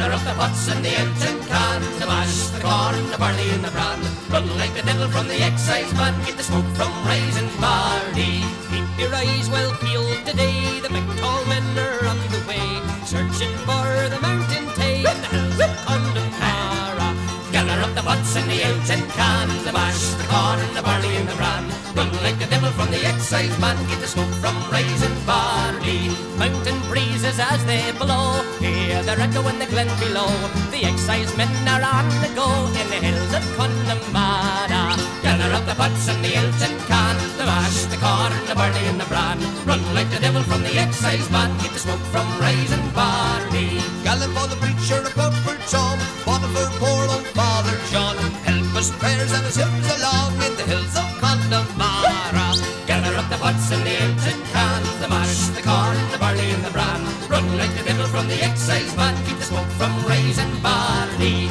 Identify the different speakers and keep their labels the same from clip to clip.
Speaker 1: Gather up the pots and the out and can, the mash, the corn, the barley and the bran. Run like the devil from the excise man, get the smoke from rising barley.
Speaker 2: Keep your eyes well peeled today, the big tall men are on the way, searching for the mountain tay and the hills of Connemara.
Speaker 1: Gather up the pots and the out and can, the mash, the corn, the barley and the bran. Run like the devil from the excise man, get the smoke from rising barley.
Speaker 2: Mountain breezes as they blow, hear the echo in the glen below. The excise men are on the go in the hills of Connemara.
Speaker 1: Gather up the pots and the out and can, the mash, the corn, the barley and the bran. Run like the devil from the excise man, get the smoke from rising barley.
Speaker 3: Gallant for the preacher of Pepper Tom, one for poor old Father John. Help us prayers and his hymns along in the hills of Connemara.
Speaker 1: Gather up the pots and the out and can, the mash, the corn, the barley and the bran. Run like the devil from the excise man, keep the smoke from rising barley.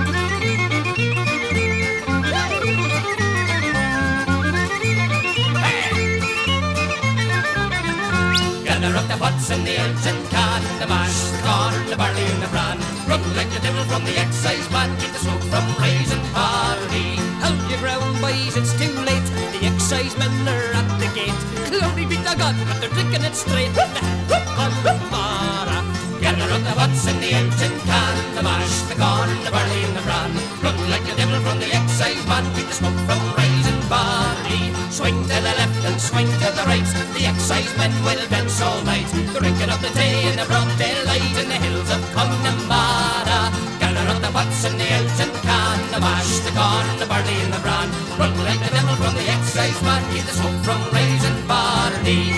Speaker 1: Gather up the pots and the out and can, the mash, the corn, the barley and the bran. Run like the devil from the excise man, keep the smoke from rising barley.
Speaker 2: Hold your ground, boys, it's too late. The excise men are at the gate. Glory be to God, but they're drinking it straight from the hills of Connemara.
Speaker 1: Gather up the pots and the out and can, the mash, the corn, the barley and the bran. Run like the devil from the excise man, keep the smoke from rising barley. Swing to the left and swing to the right, the excise men will dance all night, drinking up the day in the broad daylight in the hills of Connemara. Gather up the pots and the out and can, the mash, the corn, the barley and the bran. Run like the devil from the excise man, keep the smoke from rising barley.